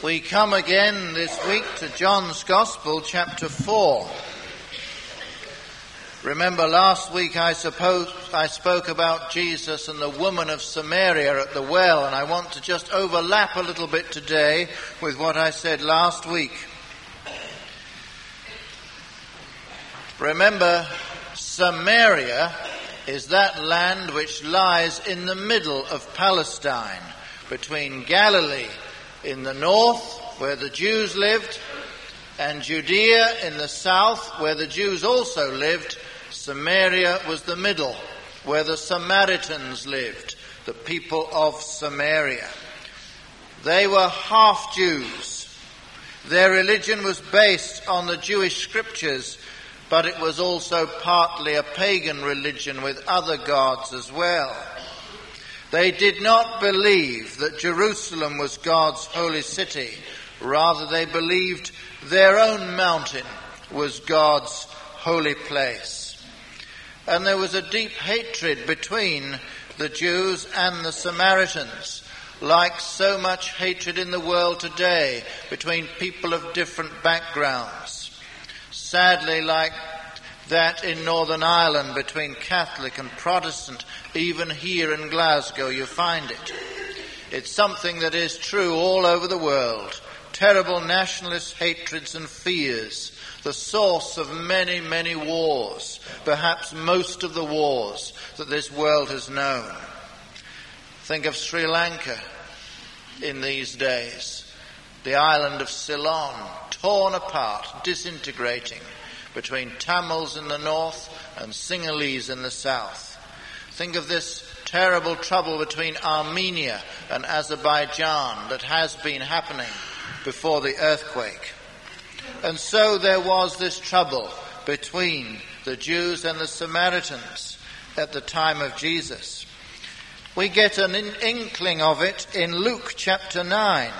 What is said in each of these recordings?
We come again this week to John's Gospel, chapter 4. Remember last week I spoke about Jesus and the woman of Samaria at the well, and I want to just overlap a little bit today with what I said last week. Remember, Samaria is that land which lies in the middle of Palestine, between Galilee in the north, where the Jews lived, and Judea in the south, where the Jews also lived. Samaria was the middle, where the Samaritans lived, the people of Samaria. They were half Jews. Their religion was based on the Jewish scriptures, but it was also partly a pagan religion with other gods as well. They did not believe that Jerusalem was God's holy city. Rather, they believed their own mountain was God's holy place. And there was a deep hatred between the Jews and the Samaritans, like so much hatred in the world today between people of different backgrounds. Sadly, like that in Northern Ireland between Catholic and Protestant, even here in Glasgow you find it. It's something that is true all over the world. Terrible nationalist hatreds and fears, the source of many, many wars, perhaps most of the wars that this world has known. Think of Sri Lanka in these days, the island of Ceylon, torn apart, disintegrating, between Tamils in the north and Sinhalese in the south. Think of this terrible trouble between Armenia and Azerbaijan that has been happening before the earthquake. And so there was this trouble between the Jews and the Samaritans at the time of Jesus. We get an inkling of it in Luke chapter 9.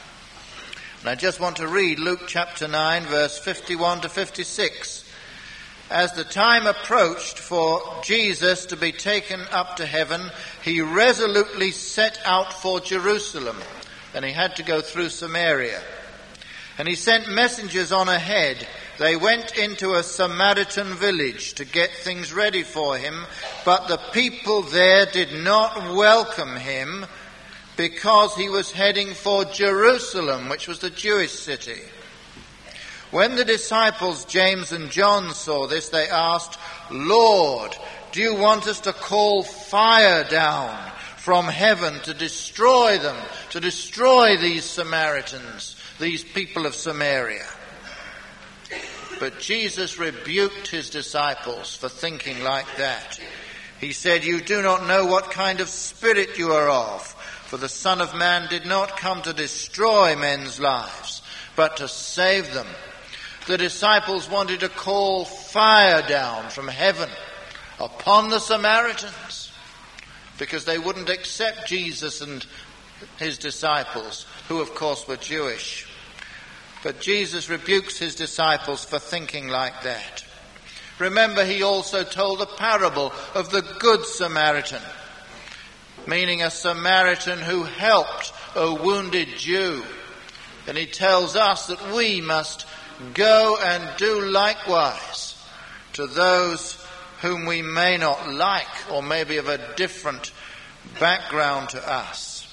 And I just want to read Luke chapter 9, verse 51 to 56. As the time approached for Jesus to be taken up to heaven, he resolutely set out for Jerusalem, and he had to go through Samaria. And he sent messengers on ahead. They went into a Samaritan village to get things ready for him, but the people there did not welcome him, because he was heading for Jerusalem, which was the Jewish city. When the disciples James and John saw this, they asked, "Lord, do you want us to call fire down from heaven to destroy them, to destroy these Samaritans, these people of Samaria?" But Jesus rebuked his disciples for thinking like that. He said, "You do not know what kind of spirit you are of. For the Son of Man did not come to destroy men's lives, but to save them." The disciples wanted to call fire down from heaven upon the Samaritans because they wouldn't accept Jesus and his disciples, who of course were Jewish. But Jesus rebukes his disciples for thinking like that. Remember, he also told the parable of the Good Samaritan, meaning a Samaritan who helped a wounded Jew. And he tells us that we must go and do likewise to those whom we may not like or maybe of a different background to us.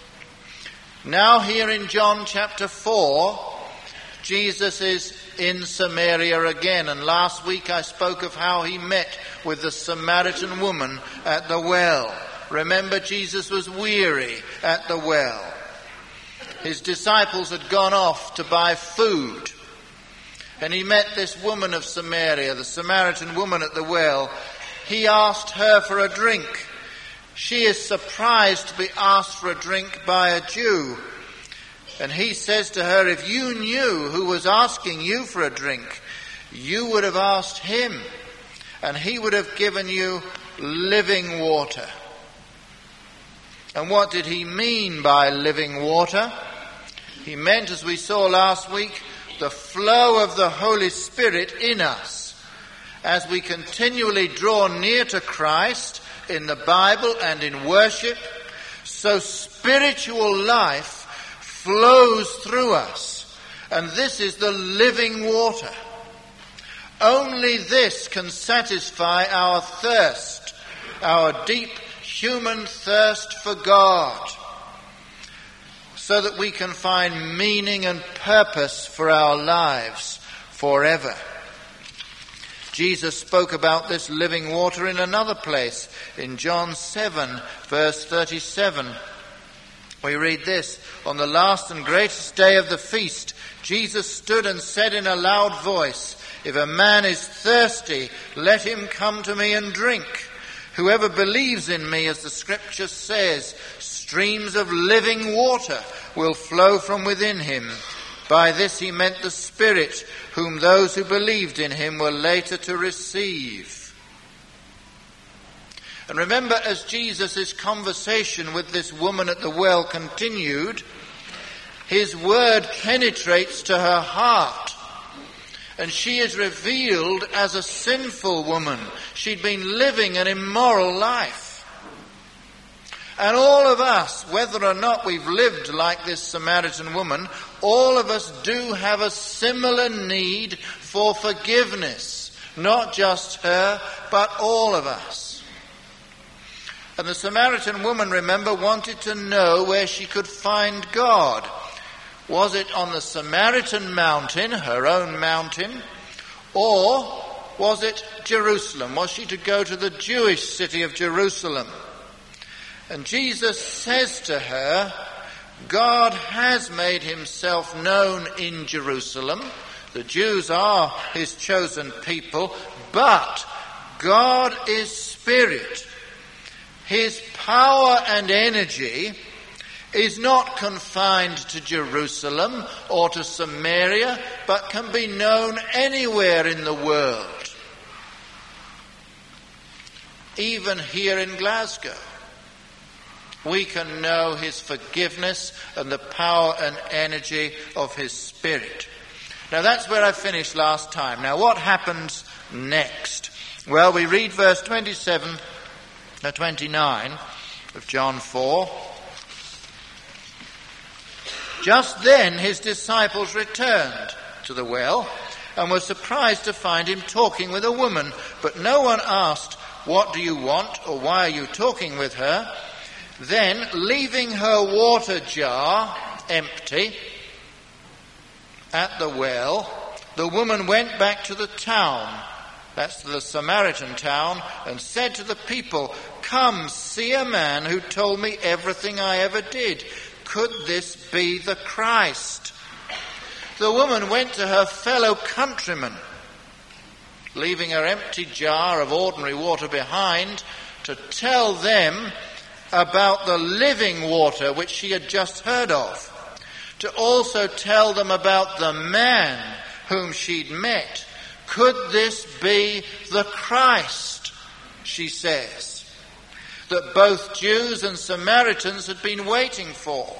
Now here in John chapter 4, Jesus is in Samaria again, and last week I spoke of how he met with the Samaritan woman at the well. Remember, Jesus was weary at the well. His disciples had gone off to buy food, and he met this woman of Samaria, the Samaritan woman at the well. He asked her for a drink. She is surprised to be asked for a drink by a Jew. And he says to her, "If you knew who was asking you for a drink, you would have asked him, and he would have given you living water." And what did he mean by living water? He meant, as we saw last week, the flow of the Holy Spirit in us as we continually draw near to Christ in the Bible and in worship. So spiritual life flows through us. And this is the living water. Only this can satisfy our thirst, our deep human thirst for God, so that we can find meaning and purpose for our lives forever. Jesus spoke about this living water in another place, in John 7, verse 37. We read this: "On the last and greatest day of the feast, Jesus stood and said in a loud voice, 'If a man is thirsty, let him come to me and drink. Whoever believes in me, as the scripture says, streams of living water will flow from within him.' By this he meant the Spirit, whom those who believed in him were later to receive." And remember, as Jesus' conversation with this woman at the well continued, his word penetrates to her heart. And she is revealed as a sinful woman. She'd been living an immoral life. And all of us, whether or not we've lived like this Samaritan woman, all of us do have a similar need for forgiveness. Not just her, but all of us. And the Samaritan woman, remember, wanted to know where she could find God. Was it on the Samaritan mountain, her own mountain, or was it Jerusalem? Was she to go to the Jewish city of Jerusalem? And Jesus says to her, God has made himself known in Jerusalem. The Jews are his chosen people, but God is spirit. His power and energy is not confined to Jerusalem or to Samaria, but can be known anywhere in the world. Even here in Glasgow, we can know his forgiveness and the power and energy of his Spirit. Now that's where I finished last time. Now what happens next? Well, we read verse 27 to 29 of John 4. Just then his disciples returned to the well and were surprised to find him talking with a woman. But no one asked, "What do you want?" or "Why are you talking with her?" Then, leaving her water jar empty at the well, the woman went back to the town, that's the Samaritan town, and said to the people, "Come, see a man who told me everything I ever did. Could this be the Christ?" The woman went to her fellow countrymen, leaving her empty jar of ordinary water behind, to tell them about the living water which she had just heard of, to also tell them about the man whom she'd met. Could this be the Christ, she says, that both Jews and Samaritans had been waiting for?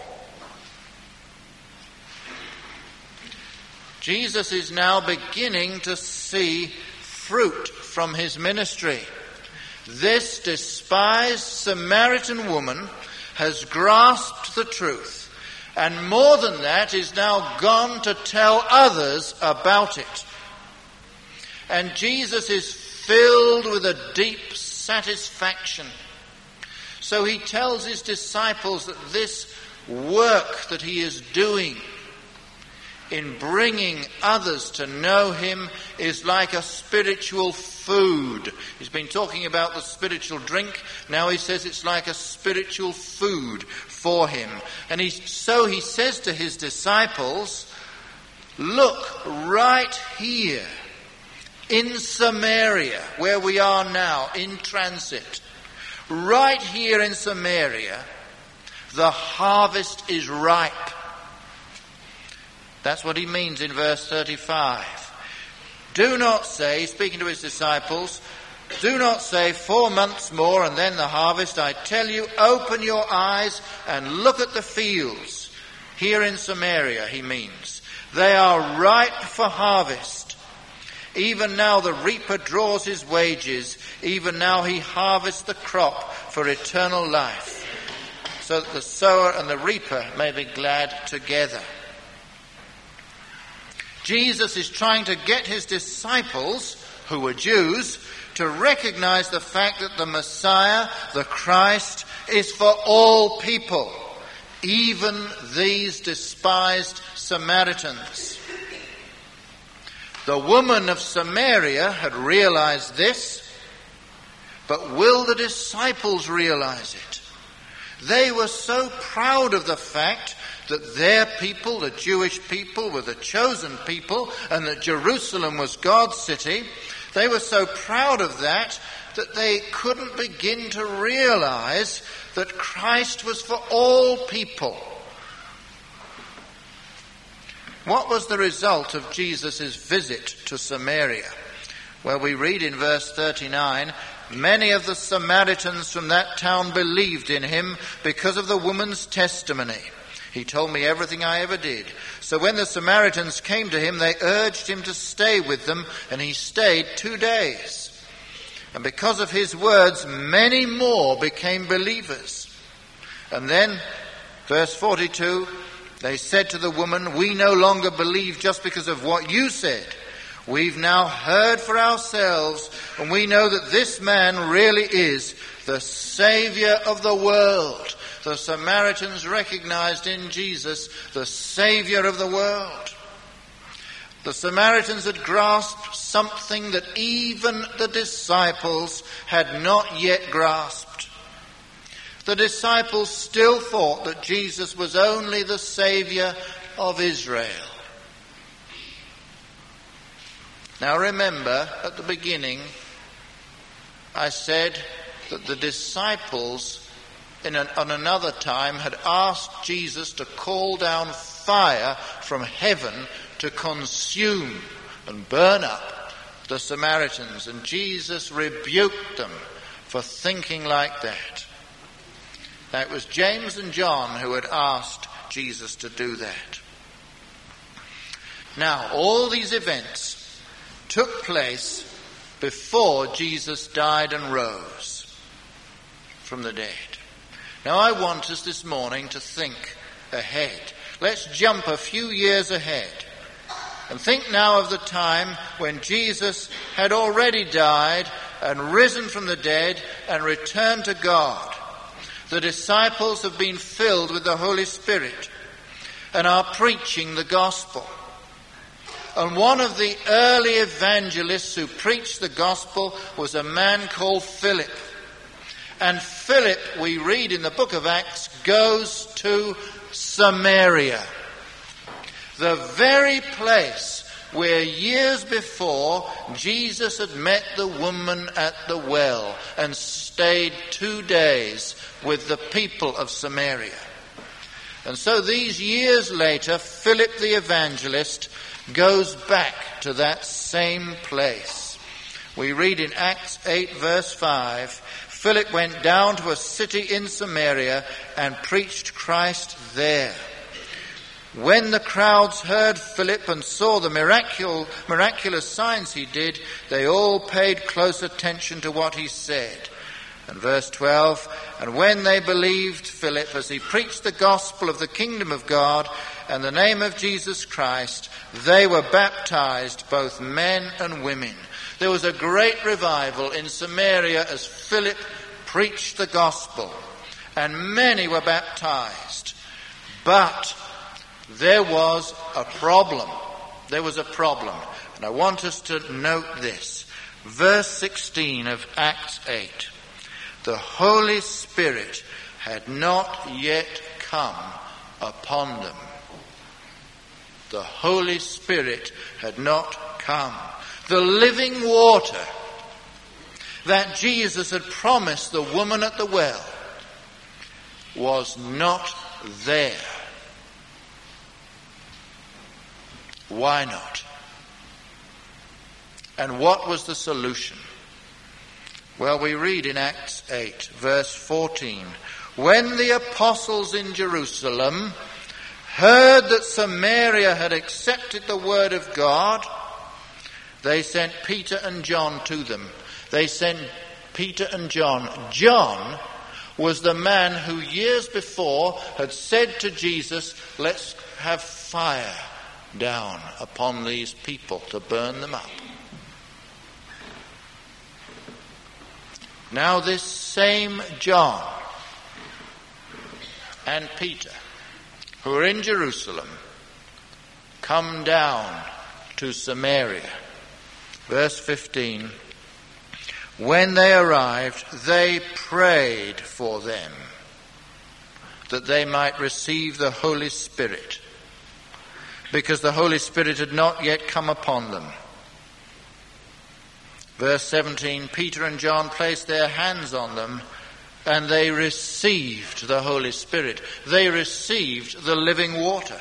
Jesus is now beginning to see fruit from his ministry. This despised Samaritan woman has grasped the truth, and more than that, is now gone to tell others about it. And Jesus is filled with a deep satisfaction. So he tells his disciples that this work that he is doing in bringing others to know him is like a spiritual food. He's been talking about the spiritual drink. Now he says it's like a spiritual food for him. And so he says to his disciples, look, right here in Samaria, where we are now in transit, right here in Samaria, the harvest is ripe. That's what he means in verse 35. Do not say, speaking to his disciples, do not say 4 months more and then the harvest. I tell you, open your eyes and look at the fields. Here in Samaria, he means. They are ripe for harvest. Even now the reaper draws his wages. Even now he harvests the crop for eternal life, so that the sower and the reaper may be glad together. Jesus is trying to get his disciples, who were Jews, to recognize the fact that the Messiah, the Christ, is for all people, even these despised Samaritans. The woman of Samaria had realized this, but will the disciples realize it? They were so proud of the fact that their people, the Jewish people, were the chosen people, and that Jerusalem was God's city. They were so proud of that they couldn't begin to realize that Christ was for all people. What was the result of Jesus' visit to Samaria? Well, we read in verse 39, many of the Samaritans from that town believed in him because of the woman's testimony. He told me everything I ever did. So when the Samaritans came to him, they urged him to stay with them, and he stayed 2 days. And because of his words, many more became believers. And then, verse 42, they said to the woman, we no longer believe just because of what you said. We've now heard for ourselves, and we know that this man really is the Savior of the world. The Samaritans recognized in Jesus the Savior of the world. The Samaritans had grasped something that even the disciples had not yet grasped. The disciples still thought that Jesus was only the Savior of Israel. Now remember, at the beginning, I said that the disciples on another time had asked Jesus to call down fire from heaven to consume and burn up the Samaritans. And Jesus rebuked them for thinking like that. Now it was James and John who had asked Jesus to do that. Now all these events took place before Jesus died and rose from the dead. Now I want us this morning to think ahead. Let's jump a few years ahead and think now of the time when Jesus had already died and risen from the dead and returned to God. The disciples have been filled with the Holy Spirit and are preaching the gospel. And one of the early evangelists who preached the gospel was a man called Philip. And Philip, we read in the book of Acts, goes to Samaria, the very place where years before Jesus had met the woman at the well and stayed 2 days with the people of Samaria. And so these years later, Philip the evangelist goes back to that same place. We read in Acts 8 verse 5, Philip went down to a city in Samaria and preached Christ there. When the crowds heard Philip and saw the miraculous signs he did, they all paid close attention to what he said. And verse 12, and when they believed Philip as he preached the gospel of the kingdom of God and the name of Jesus Christ, they were baptized, both men and women. There was a great revival in Samaria as Philip preached the gospel, and many were baptized. But there was a problem. There was a problem. And I want us to note this. Verse 16 of Acts 8. The Holy Spirit had not yet come upon them. The Holy Spirit had not come. The living water that Jesus had promised the woman at the well was not there. Why not? And what was the solution? Well, we read in Acts 8, verse 14, when the apostles in Jerusalem heard that Samaria had accepted the word of God, they sent Peter and John to them. They sent Peter and John. John was the man who years before had said to Jesus, let's have fire down upon these people to burn them up. Now this same John and Peter, who are in Jerusalem, come down to Samaria. Verse 15, when they arrived, they prayed for them, that they might receive the Holy Spirit, because the Holy Spirit had not yet come upon them. Verse 17, Peter and John placed their hands on them, and they received the Holy Spirit. They received the living water.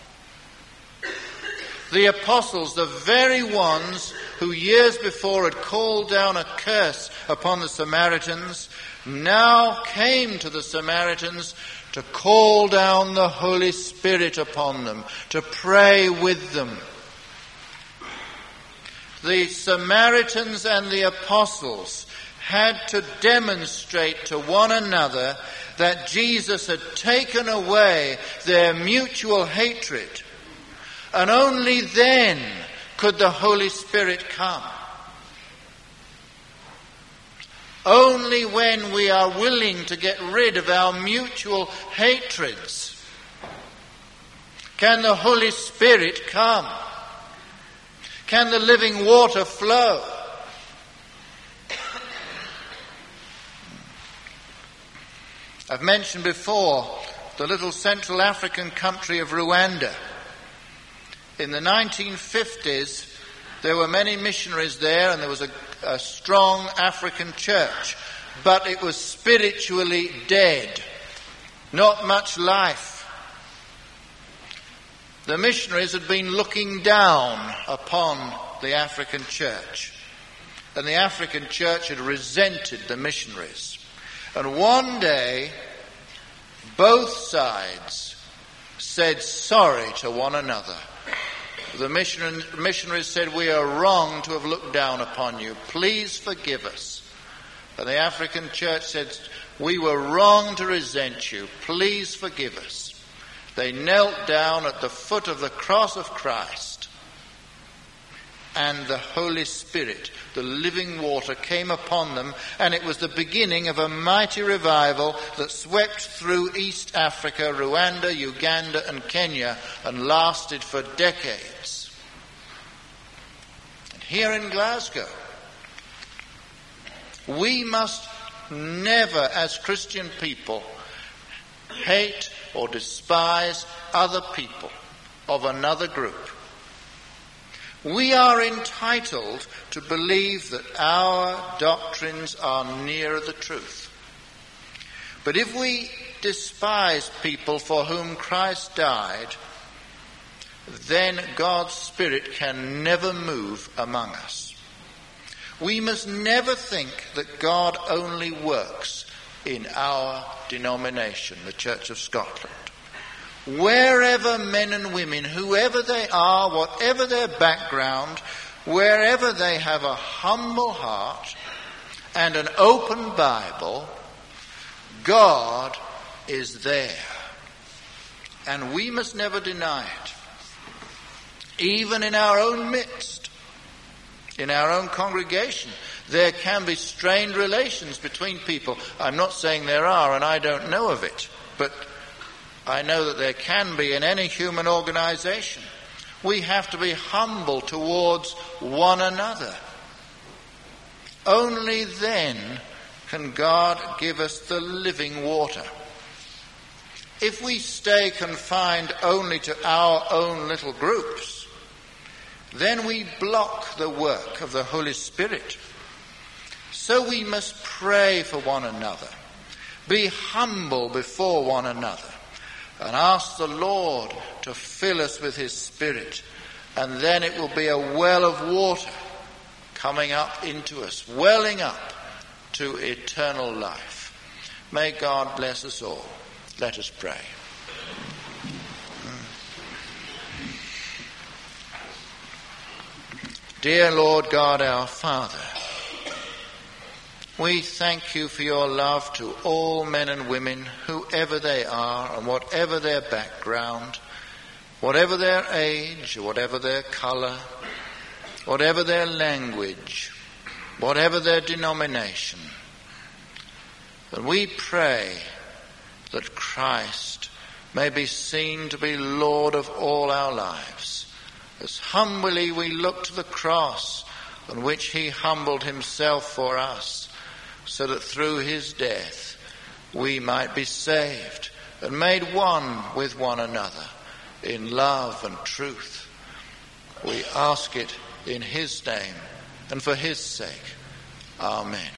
The apostles, the very ones who years before had called down a curse upon the Samaritans, now came to the Samaritans to call down the Holy Spirit upon them, to pray with them. The Samaritans and the apostles had to demonstrate to one another that Jesus had taken away their mutual hatred, and only then could the Holy Spirit come. Only when we are willing to get rid of our mutual hatreds can the Holy Spirit come. Can the living water flow? I've mentioned before the little Central African country of Rwanda. In the 1950s, there were many missionaries there, and there was a strong African church, but it was spiritually dead. Not much life. The missionaries had been looking down upon the African church, and the African church had resented the missionaries. And one day, both sides said sorry to one another. The missionaries said, we are wrong to have looked down upon you. Please forgive us. And the African church said, we were wrong to resent you. Please forgive us. They knelt down at the foot of the cross of Christ, and the Holy Spirit, the living water, came upon them, and it was the beginning of a mighty revival that swept through East Africa, Rwanda, Uganda, and Kenya, and lasted for decades. And here in Glasgow, we must never, as Christian people, hate or despise other people of another group. We are entitled to believe that our doctrines are nearer the truth. But if we despise people for whom Christ died, then God's Spirit can never move among us. We must never think that God only works in our denomination, the Church of Scotland. Wherever men and women, whoever they are, whatever their background, wherever they have a humble heart and an open Bible, God is there. And we must never deny it. Even in our own midst, in our own congregation, there can be strained relations between people. I'm not saying there are, and I don't know of it, but I know that there can be in any human organization. We have to be humble towards one another. Only then can God give us the living water. If we stay confined only to our own little groups, then we block the work of the Holy Spirit. So we must pray for one another, be humble before one another, and ask the Lord to fill us with His Spirit. And then it will be a well of water coming up into us, welling up to eternal life. May God bless us all. Let us pray. Dear Lord God, our Father, We thank you for your love to all men and women, whoever they are and whatever their background, whatever their age, whatever their colour, whatever their language, whatever their denomination. And we pray that Christ may be seen to be Lord of all our lives, as humbly we look to the cross on which he humbled himself for us, so that through his death we might be saved and made one with one another in love and truth. We ask it in his name and for his sake. Amen.